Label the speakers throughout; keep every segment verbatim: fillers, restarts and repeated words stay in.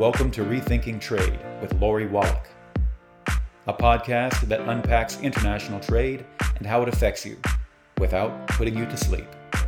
Speaker 1: Welcome to Rethinking Trade with Lori Wallach, a podcast that unpacks international trade and how it affects you without putting you to sleep.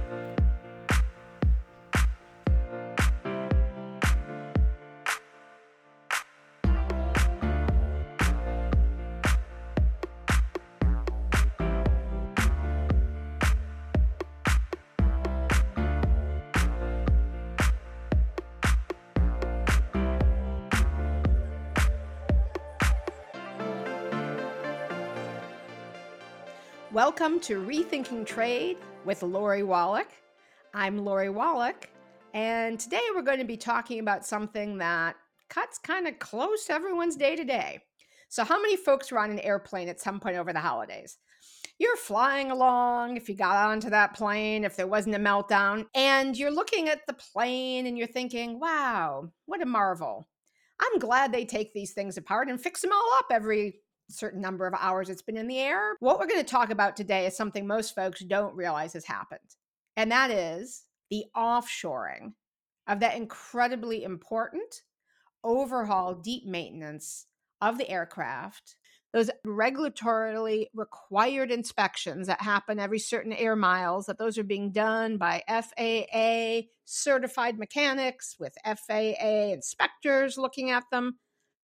Speaker 2: Welcome to Rethinking Trade with Lori Wallach. I'm Lori Wallach, and today we're going to be talking about something that cuts kind of close to everyone's day-to-day. So how many folks were on an airplane at some point over the holidays? You're flying along, if you got onto that plane, if there wasn't a meltdown, and you're looking at the plane and you're thinking, wow, what a marvel. I'm glad they take these things apart and fix them all up every certain number of hours it's been in the air. What we're going to talk about today is something most folks don't realize has happened, and that is the offshoring of that incredibly important overhaul, deep maintenance of the aircraft, those regulatorily required inspections that happen every certain air miles, that those are being done by F A A certified mechanics with F A A inspectors looking at them,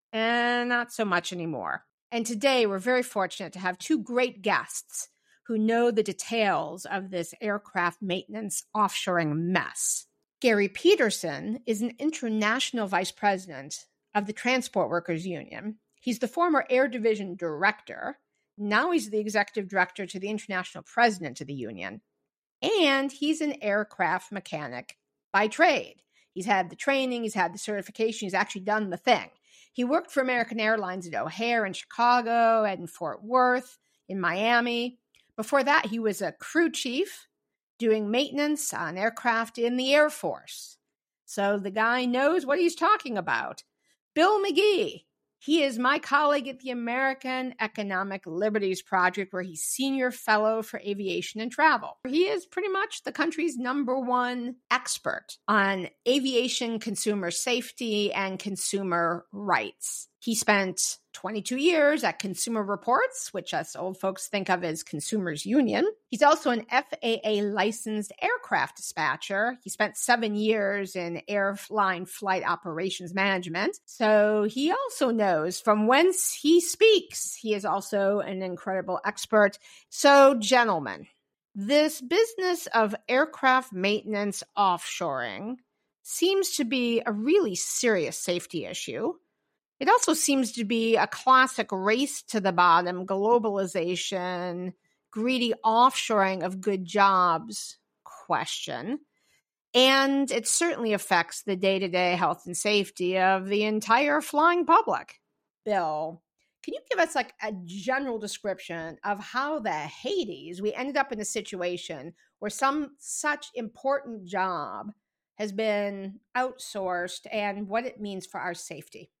Speaker 2: and not so much anymore. And today we're very fortunate to have two great guests who know the details of this aircraft maintenance offshoring mess. Gary Peterson is an international vice president of the Transport Workers Union. He's the former Air Division director. Now he's the executive director to the international president of the union. And he's an aircraft mechanic by trade. He's had the training, he's had the certification, he's actually done the thing. He worked for American Airlines at O'Hare in Chicago and in Fort Worth, in Miami. Before that, he was a crew chief doing maintenance on aircraft in the Air Force. So the guy knows what he's talking about. Bill McGee. He is my colleague at the American Economic Liberties Project, where he's senior fellow for aviation and travel. He is pretty much the country's number one expert on aviation consumer safety and consumer rights. He spent twenty-two years at Consumer Reports, which us old folks think of as Consumers Union. He's also an F A A licensed aircraft dispatcher. He spent seven years in airline flight operations management. So he also knows from whence he speaks. He is also an incredible expert. So, gentlemen, this business of aircraft maintenance offshoring seems to be a really serious safety issue. It also seems to be a classic race to the bottom, globalization, greedy offshoring of good jobs question. And it certainly affects the day-to-day health and safety of the entire flying public. Bill, can you give us like a general description of how the Hades we ended up in a situation where some such important job has been outsourced and what it means for our safety?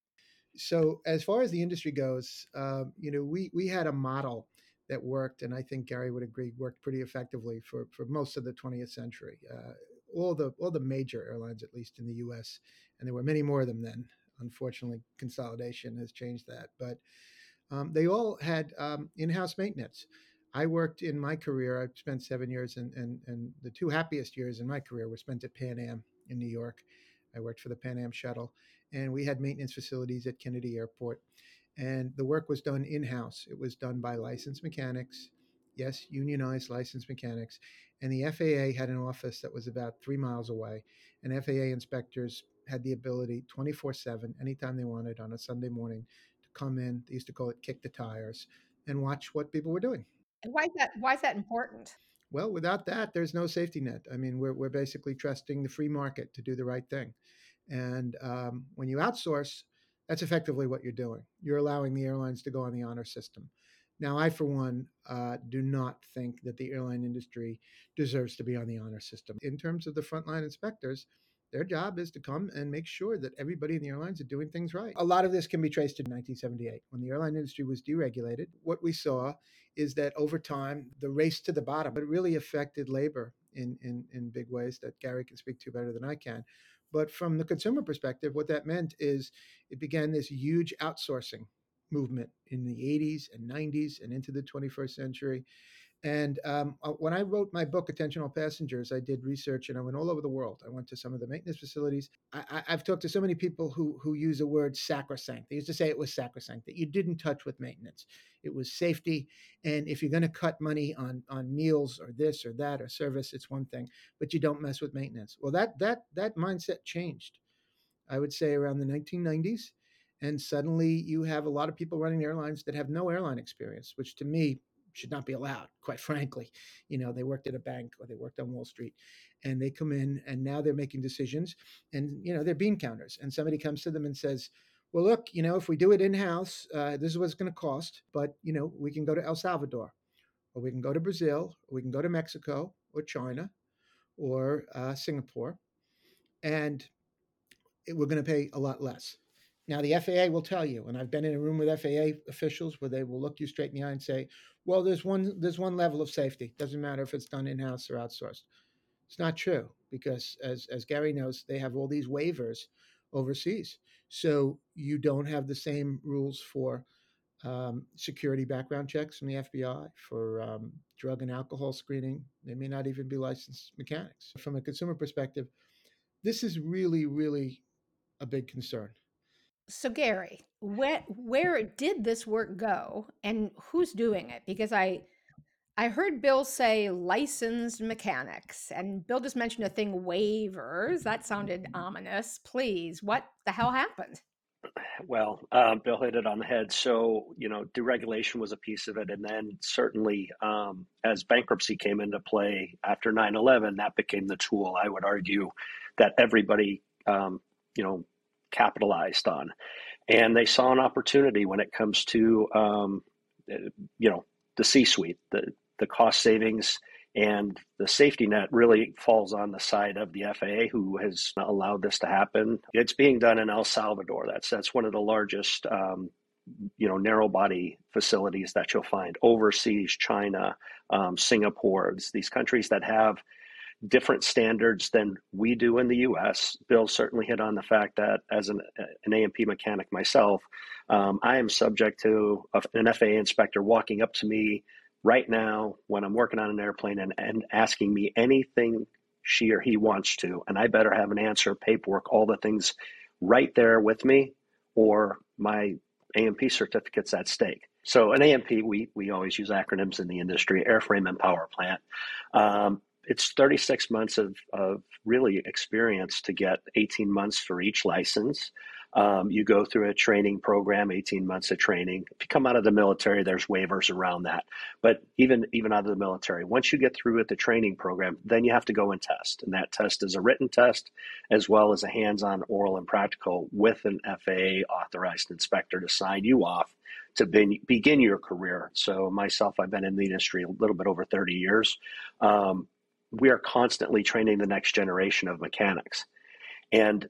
Speaker 3: So as far as the industry goes, um, you know, we we had a model that worked, and I think Gary would agree, worked pretty effectively for for most of the twentieth century. Uh, all the all the major airlines, at least in the U S, and there were many more of them then. Unfortunately, consolidation has changed that, but um, they all had um, in-house maintenance. I worked in my career. I spent seven years, and and and the two happiest years in my career were spent at Pan Am in New York. I worked for the Pan Am shuttle, and we had maintenance facilities at Kennedy Airport, and the work was done in-house. It was done by licensed mechanics, yes, unionized licensed mechanics, and the F A A had an office that was about three miles away, and F A A inspectors had the ability twenty-four seven, anytime they wanted on a Sunday morning, to come in. They used to call it kick the tires and watch what people were doing.
Speaker 2: And why is that, why is that important?
Speaker 3: Well, without that, there's no safety net. I mean, we're, we're basically trusting the free market to do the right thing. And um, when you outsource, that's effectively what you're doing. You're allowing the airlines to go on the honor system. Now, I, for one, uh, do not think that the airline industry deserves to be on the honor system. In terms of the frontline inspectors, their job is to come and make sure that everybody in the airlines are doing things right. A lot of this can be traced to nineteen seventy-eight. When the airline industry was deregulated, what we saw is that over time, the race to the bottom, it really affected labor in, in, in big ways that Gary can speak to better than I can. But from the consumer perspective, what that meant is it began this huge outsourcing movement in the eighties and nineties and into the twenty-first century. And um, uh, when I wrote my book, Attention All Passengers, I did research and I went all over the world. I went to some of the maintenance facilities. I, I, I've talked to so many people who who use the word sacrosanct. They used to say it was sacrosanct, that you didn't touch with maintenance. It was safety. And if you're going to cut money on on meals or this or that or service, it's one thing, but you don't mess with maintenance. Well, that that that mindset changed, I would say, around the nineteen nineties. And suddenly you have a lot of people running airlines that have no airline experience, which to me should not be allowed, quite frankly. You know, they worked at a bank or they worked on Wall Street and they come in and now they're making decisions and, you know, they're bean counters. And somebody comes to them and says, well, look, you know, if we do it in-house, uh, this is what it's going to cost. But, you know, we can go to El Salvador or we can go to Brazil or we can go to Mexico or China or uh, Singapore. And we're going to pay a lot less. Now, the F A A will tell you, and I've been in a room with F A A officials where they will look you straight in the eye and say, well, there's one there's one level of safety. Doesn't matter if it's done in-house or outsourced. It's not true because, as, as Gary knows, they have all these waivers overseas. So you don't have the same rules for um, security background checks from the F B I, for um, drug and alcohol screening. They may not even be licensed mechanics. From a consumer perspective, this is really, really a big concern.
Speaker 2: So Gary, where where did this work go and who's doing it? Because I I heard Bill say licensed mechanics, and Bill just mentioned a thing, waivers. That sounded ominous. Please, what the hell happened?
Speaker 4: Well, um, Bill hit it on the head. So, you know, deregulation was a piece of it. And then certainly um, as bankruptcy came into play after nine eleven, that became the tool, I would argue, that everybody, um, you know, capitalized on. And they saw an opportunity when it comes to, um, you know, the C-suite, the, the cost savings and the safety net really falls on the side of the F A A, who has allowed this to happen. It's being done in El Salvador. That's that's one of the largest, um, you know, narrow body facilities that you'll find overseas. China, um, Singapore, these countries that have different standards than we do in the U S. Bill certainly hit on the fact that as an, an A M P mechanic myself, um, I am subject to a, an F A A inspector walking up to me right now when I'm working on an airplane and, and asking me anything she or he wants to, and I better have an answer, paperwork, all the things right there with me, or my A M P certificate's at stake. So an A M P, we we always use acronyms in the industry, airframe and power plant. Um, it's thirty-six months of, of really experience to get eighteen months for each license. Um, you go through a training program, eighteen months of training. If you come out of the military, there's waivers around that. But even, even out of the military, once you get through with the training program, then you have to go and test. And that test is a written test as well as a hands-on oral and practical with an F A A authorized inspector to sign you off to be, begin your career. So myself, I've been in the industry a little bit over thirty years. Um, we are constantly training the next generation of mechanics. And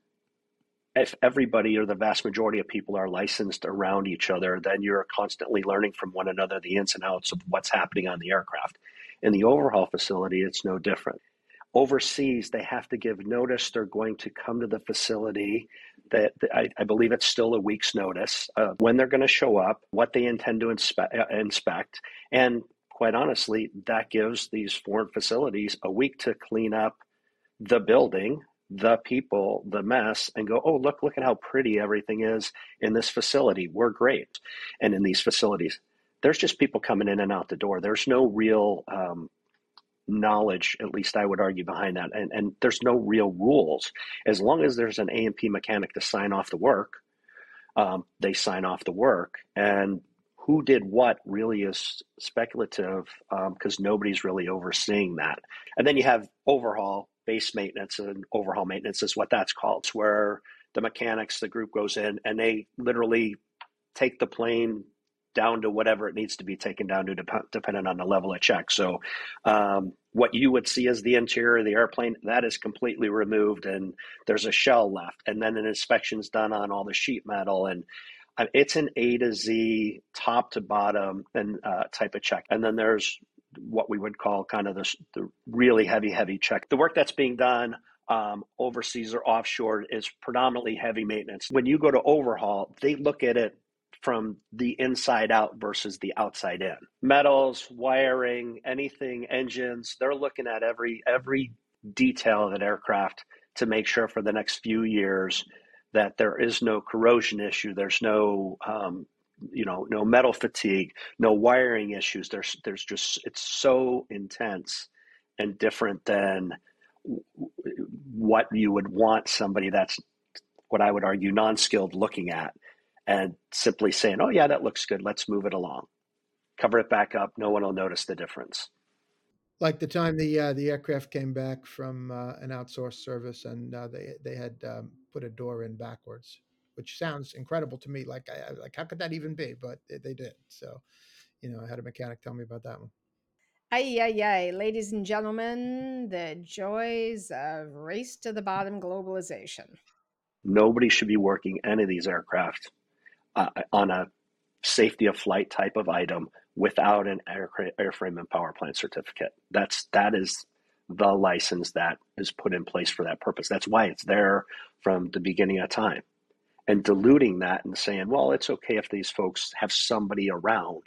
Speaker 4: if everybody or the vast majority of people are licensed around each other, then you're constantly learning from one another the ins and outs of what's happening on the aircraft. In the overhaul facility, it's no different. Overseas, they have to give notice. They're going to come to the facility. That I, I believe it's still a week's notice of when they're going to show up, what they intend to inspe- inspect. And quite honestly, that gives these foreign facilities a week to clean up the building, the people, the mess, and go, oh, look, look at how pretty everything is in this facility. We're great. And in these facilities, there's just people coming in and out the door. There's no real um, knowledge, at least I would argue, behind that. And, and there's no real rules. As long as there's an A M P mechanic to sign off the work, um, they sign off the work. And who did what really is speculative because um, nobody's really overseeing that. And then you have overhaul, base maintenance, and overhaul maintenance is what that's called. It's where the mechanics, the group goes in and they literally take the plane down to whatever it needs to be taken down to, dep- depending on the level of check. So um, what you would see as the interior of the airplane, that is completely removed and there's a shell left. And then an inspection's done on all the sheet metal, and it's an A to Z, top to bottom, and uh, type of check. And then there's what we would call kind of the, the really heavy, heavy check. The work that's being done um, overseas or offshore is predominantly heavy maintenance. When you go to overhaul, they look at it from the inside out versus the outside in. Metals, wiring, anything, engines, they're looking at every every detail of that aircraft to make sure for the next few years that there is no corrosion issue, there's no um, you know, no metal fatigue, no wiring issues. There's there's just, it's so intense and different than what you would want somebody that's, what I would argue, non-skilled looking at and simply saying, oh yeah, that looks good, let's move it along. Cover it back up, no one will notice the difference.
Speaker 3: Like the time the uh, the aircraft came back from uh, an outsourced service, and uh, they they had um, put a door in backwards, which sounds incredible to me. Like I like how could that even be? But they, they did. So, you know, I had a mechanic tell me about that one.
Speaker 2: Ay, ay, ay. Ladies and gentlemen, the joys of race to the bottom globalization.
Speaker 4: Nobody should be working any of these aircraft uh, on a safety of flight type of item without an air, airframe and power plant certificate. That's that is the license that is put in place for that purpose. That's why it's there from the beginning of time. And diluting that and saying, well, it's okay if these folks have somebody around.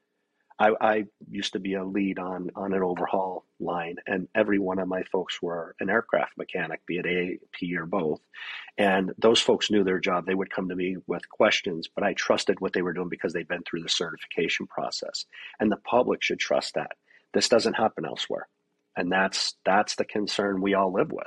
Speaker 4: I, I used to be a lead on, on an overhaul line, and every one of my folks were an aircraft mechanic, be it A P or both. And those folks knew their job. They would come to me with questions, but I trusted what they were doing because they'd been through the certification process. And the public should trust that. This doesn't happen elsewhere. And that's that's the concern we all live with.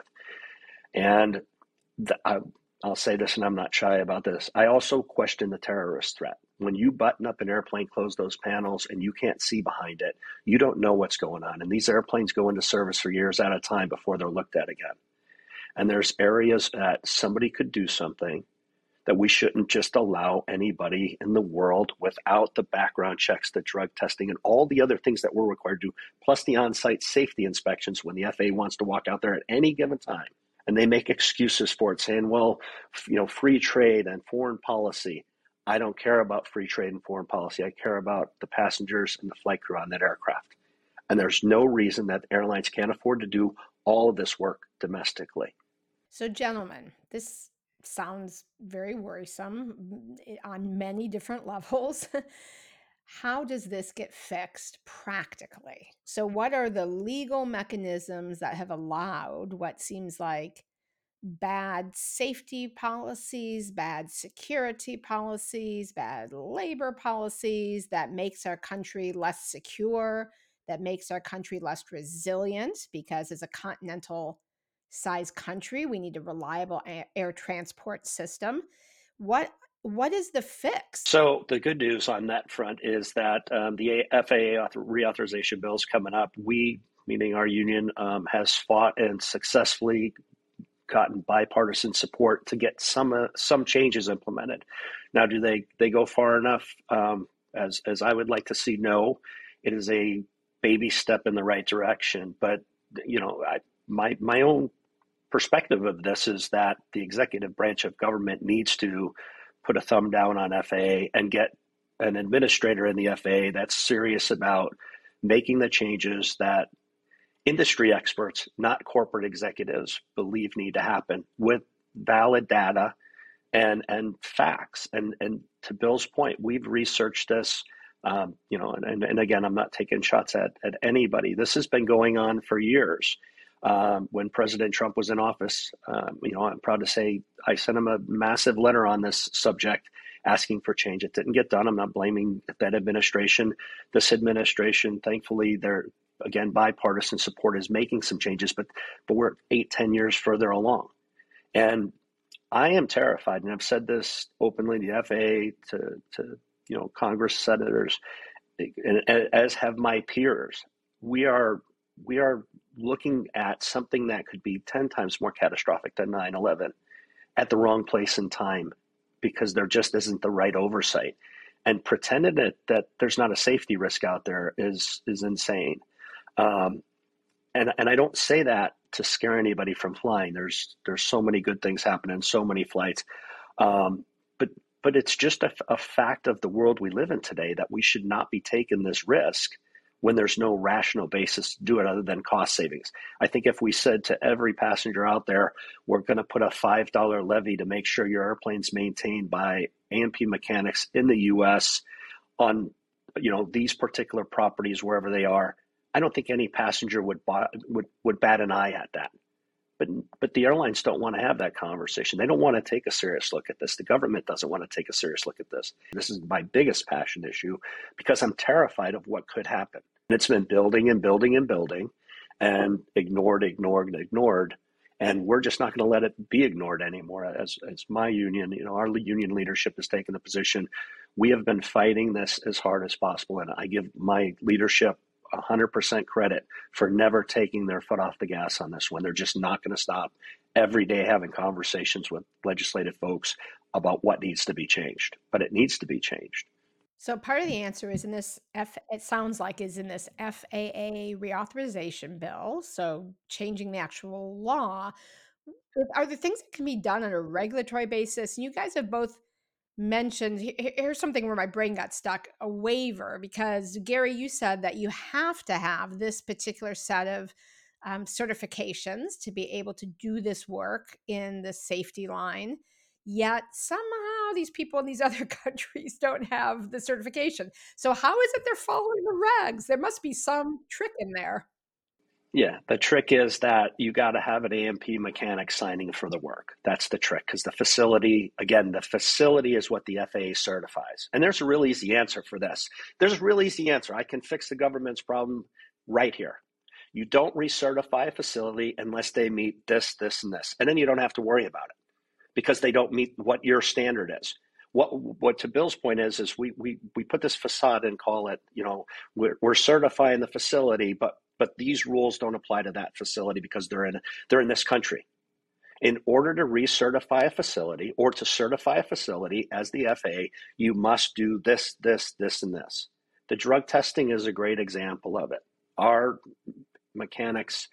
Speaker 4: And the, I, I'll say this, and I'm not shy about this. I also question the terrorist threat. When you button up an airplane, close those panels, and you can't see behind it, you don't know what's going on. And these airplanes go into service for years at a time before they're looked at again. And there's areas that somebody could do something that we shouldn't just allow anybody in the world without the background checks, the drug testing, and all the other things that we're required to do, plus the on-site safety inspections when the F A A wants to walk out there at any given time. And they make excuses for it, saying, well, you know, free trade and foreign policy. I don't care about free trade and foreign policy. I care about the passengers and the flight crew on that aircraft. And there's no reason that airlines can't afford to do all of this work domestically.
Speaker 2: So, gentlemen, this sounds very worrisome on many different levels. How does this get fixed practically? So, what are the legal mechanisms that have allowed what seems like bad safety policies, bad security policies, bad labor policies that makes our country less secure, that makes our country less resilient, because as a continental size country, we need a reliable air transport system. What what is the fix?
Speaker 4: So the good news on that front is that um, the F A A reauthorization bill is coming up. We, meaning our union, um, has fought and successfully gotten bipartisan support to get some uh, some changes implemented. Now, do they they go far enough? Um, as as I would like to see, no. It is a baby step in the right direction. But you know, I, my my own perspective of this is that the executive branch of government needs to put a thumb down on F A A and get an administrator in the F A A that's serious about making the changes that industry experts, not corporate executives, believe need to happen, with valid data and and facts. And and to Bill's point, we've researched this, um, you know, and, and again, I'm not taking shots at, at anybody. This has been going on for years. Um, when President Trump was in office, um, you know, I'm proud to say I sent him a massive letter on this subject asking for change. It didn't get done. I'm not blaming that administration. This administration, thankfully, they're again, bipartisan support is making some changes, but but we're eight, ten years further along. And I am terrified, and I've said this openly to the F A A, to, to you know, Congress, senators, and as have my peers. We are we are looking at something that could be ten times more catastrophic than nine eleven at the wrong place and time, because there just isn't the right oversight. And pretending that, that there's not a safety risk out there is is insane. Um, and and I don't say that to scare anybody from flying. There's there's so many good things happening, so many flights, um, but but it's just a, a fact of the world we live in today that we should not be taking this risk when there's no rational basis to do it other than cost savings. I think if we said to every passenger out there, we're going to put a five dollar levy to make sure your airplane's maintained by A and P mechanics in the U S on, you know, these particular properties, wherever they are, I don't think any passenger would buy, would would bat an eye at that. But but the airlines don't want to have that conversation. They don't want to take a serious look at this. The government doesn't want to take a serious look at this. This is my biggest passion issue because I'm terrified of what could happen. And it's been building and building and building and ignored, ignored, and ignored. And we're just not going to let it be ignored anymore. As as my union, you know, our union leadership has taken the position. We have been fighting this as hard as possible. And I give my leadership one hundred percent credit for never taking their foot off the gas on this one. They're just not going to stop every day having conversations with legislative folks about what needs to be changed. But it needs to be changed.
Speaker 2: So part of the answer is in this F, it sounds like is in this F A A reauthorization bill. So changing the actual law. Are there things that can be done on a regulatory basis? And you guys have both mentioned, here's something where my brain got stuck, a waiver, because Gary, you said that you have to have this particular set of um, certifications to be able to do this work in the safety line. Yet somehow these people in these other countries don't have the certification. So how is it they're following the regs? There must be some trick in there.
Speaker 4: Yeah, the trick is that you got to have an A and P mechanic signing for the work. That's the trick, because the facility, again, the facility is what the F A A certifies. And there's a real easy answer for this. There's a real easy answer. I can fix the government's problem right here. You don't recertify a facility unless they meet this, this, and this. And then you don't have to worry about it because they don't meet what your standard is. What, what to Bill's point is, is we, we, we put this facade and call it, you know, we're, we're certifying the facility, but but these rules don't apply to that facility because they're in they're in this country. In order to recertify a facility or to certify a facility as the F A A, you must do this, this, this, and this. The drug testing is a great example of it. Our mechanics,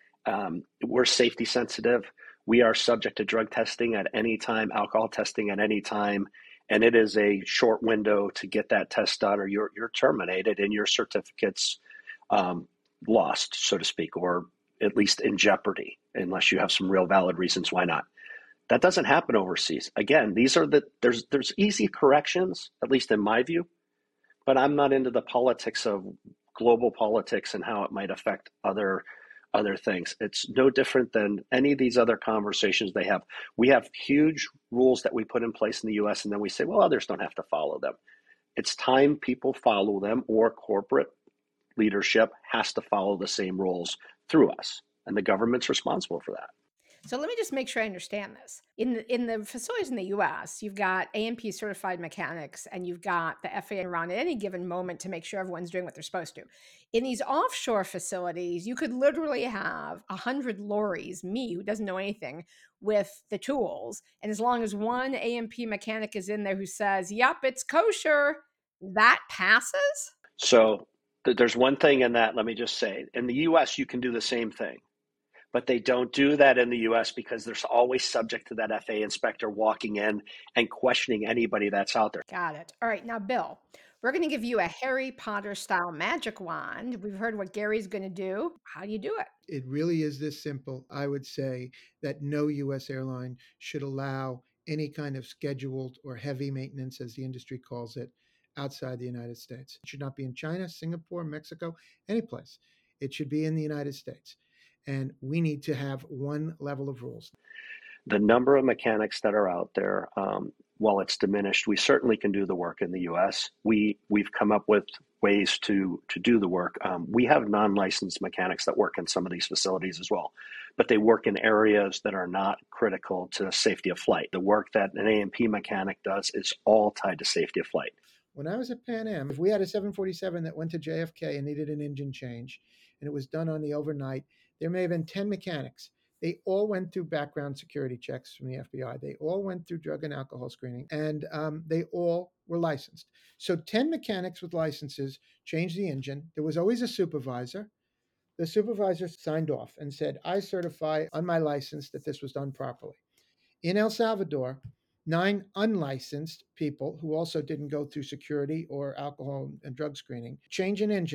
Speaker 4: um, we're safety sensitive. We are subject to drug testing at any time, alcohol testing at any time, and it is a short window to get that test done, or you're you're terminated and your certificates um, lost, so to speak, or at least in jeopardy, unless you have some real valid reasons why not. That doesn't happen overseas. Again, these are the there's there's easy corrections, at least in my view, but I'm not into the politics of global politics and how it might affect other other things. It's no different than any of these other conversations they have. We have huge rules that we put in place in the U S, and then we say, well, others don't have to follow them. It's time people follow them, or corporate leadership has to follow the same rules through us, and the government's responsible for that.
Speaker 2: So let me just make sure I understand this. In the, in the facilities in the U S, you've got A and P certified mechanics, and you've got the F A A around at any given moment to make sure everyone's doing what they're supposed to. In these offshore facilities, you could literally have a hundred lorries, me who doesn't know anything, with the tools. And as long as one A and P mechanic is in there who says, yep, it's kosher, that passes?
Speaker 4: So there's one thing in that, let me just say, in the U S, you can do the same thing, but they don't do that in the U S because they're always subject to that F A A inspector walking in and questioning anybody that's out there.
Speaker 2: Got it. All right. Now, Bill, we're going to give you a Harry Potter style magic wand. We've heard what Gary's going to do. How do you do it?
Speaker 3: It really is this simple. I would say that no U S airline should allow any kind of scheduled or heavy maintenance, as the industry calls it, outside the United States. It should not be in China, Singapore, Mexico, any place. It should be in the United States. And we need to have one level of rules.
Speaker 4: The number of mechanics that are out there, um, while it's diminished, we certainly can do the work in the U S. We, we've come up with ways to, to do the work. Um, we have non-licensed mechanics that work in some of these facilities as well, but they work in areas that are not critical to safety of flight. The work that an A and P mechanic does is all tied to safety of flight.
Speaker 3: When I was at Pan Am, if we had a seven forty-seven that went to J F K and needed an engine change, and it was done on the overnight, there may have been ten mechanics. They all went through background security checks from the F B I. They all went through drug and alcohol screening, and um, they all were licensed. So ten mechanics with licenses changed the engine. There was always a supervisor. The supervisor signed off and said, I certify on my license that this was done properly. In El Salvador, nine unlicensed people who also didn't go through security or alcohol and drug screening change an engine,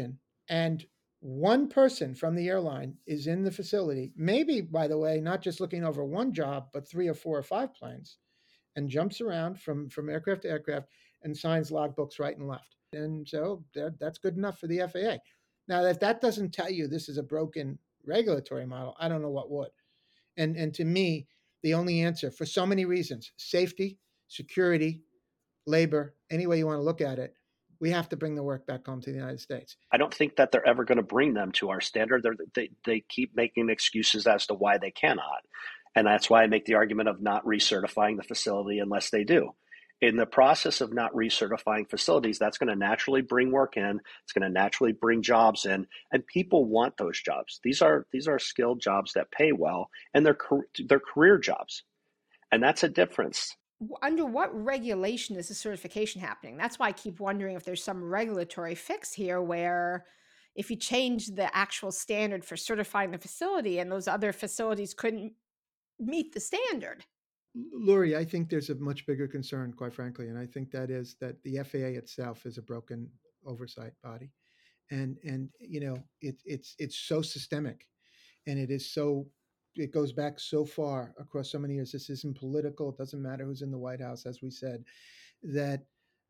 Speaker 3: and one person from the airline is in the facility, maybe, by the way, not just looking over one job, but three or four or five planes, and jumps around from, from aircraft to aircraft and signs logbooks right and left. And so that, that's good enough for the F A A. Now, if that doesn't tell you this is a broken regulatory model, I don't know what would. And, and to me, the only answer, for so many reasons, safety, security, labor, any way you want to look at it, we have to bring the work back home to the United States.
Speaker 4: I don't think that they're ever going to bring them to our standard. They're, they they keep making excuses as to why they cannot. And that's why I make the argument of not recertifying the facility unless they do. In the process of not recertifying facilities, that's going to naturally bring work in. It's going to naturally bring jobs in, and people want those jobs. These are these are skilled jobs that pay well, and they're they're career jobs, and that's a difference.
Speaker 2: Under what regulation is the certification happening? That's why I keep wondering if there's some regulatory fix here where if you change the actual standard for certifying the facility and those other facilities couldn't meet the standard.
Speaker 3: Lori, I think there's a much bigger concern, quite frankly, and I think that is that the F A A itself is a broken oversight body, and and you know it, it's it's so systemic, and it is so it goes back so far across so many years. This isn't political. It doesn't matter who's in the White House, as we said, that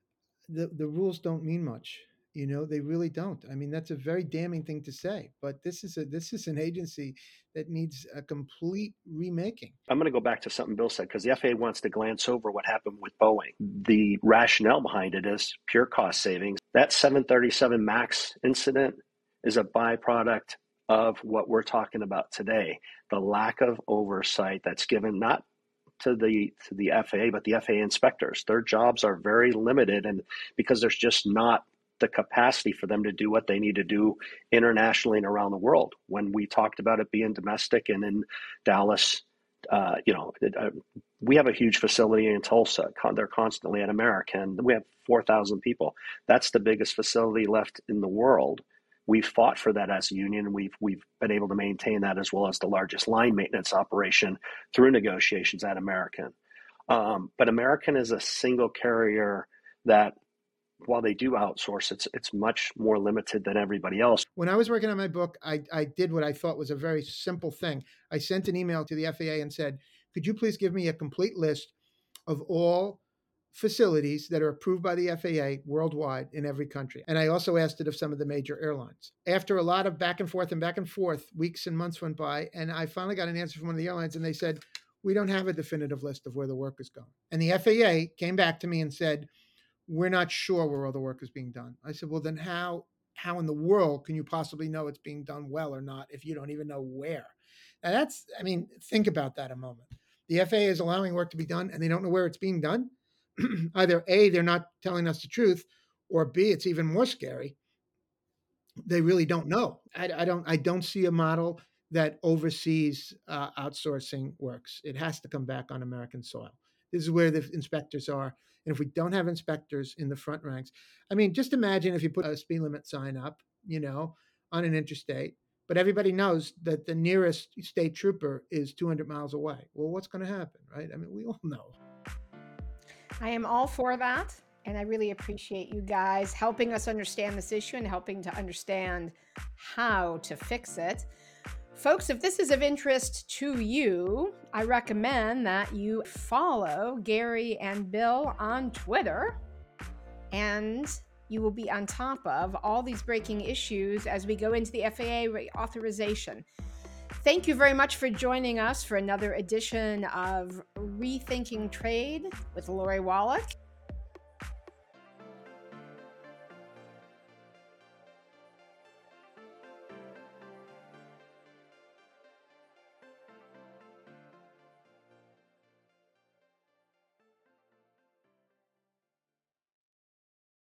Speaker 3: the the rules don't mean much. You know, they really don't. I mean, that's a very damning thing to say, but this is a this is an agency that needs a complete remaking.
Speaker 4: I'm going to go back to something Bill said, because the F A A wants to glance over what happened with Boeing. The rationale behind it is pure cost savings. That seven thirty-seven MAX incident is a byproduct of what we're talking about today. The lack of oversight that's given not to the to the F A A, but the F A A inspectors. Their jobs are very limited, and because there's just not the capacity for them to do what they need to do internationally and around the world. When we talked about it being domestic and in Dallas, uh, you know, uh, we have a huge facility in Tulsa. They're constantly at American. We have four thousand people. That's the biggest facility left in the world. We've fought for that as a union, and we've we've been able to maintain that, as well as the largest line maintenance operation through negotiations at American. Um, but American is a single carrier that, while they do outsource, it's it's much more limited than everybody else.
Speaker 3: When I was working on my book, I, I did what I thought was a very simple thing. I sent an email to the F A A and said, could you please give me a complete list of all facilities that are approved by the F A A worldwide in every country? And I also asked it of some of the major airlines. After a lot of back and forth and back and forth, weeks and months went by, and I finally got an answer from one of the airlines, and they said, we don't have a definitive list of where the work is going. And the F A A came back to me and said, we're not sure where all the work is being done. I said, well, then how how in the world can you possibly know it's being done well or not if you don't even know where? Now that's, I mean, think about that a moment. The F A A is allowing work to be done and they don't know where it's being done. Either A, they're not telling us the truth, or B, it's even more scary. They really don't know. I, I don't I don't see a model that overseas uh, outsourcing works. It has to come back on American soil. This is where the inspectors are. And if we don't have inspectors in the front ranks, I mean, just imagine if you put a speed limit sign up, you know, on an interstate, but everybody knows that the nearest state trooper is two hundred miles away. Well, what's going to happen, right? I mean, we all know.
Speaker 2: I am all for that. And I really appreciate you guys helping us understand this issue and helping to understand how to fix it. Folks, if this is of interest to you, I recommend that you follow Gary and Bill on Twitter, and you will be on top of all these breaking issues as we go into the F A A reauthorization. Thank you very much for joining us for another edition of Rethinking Trade with Lori Wallach.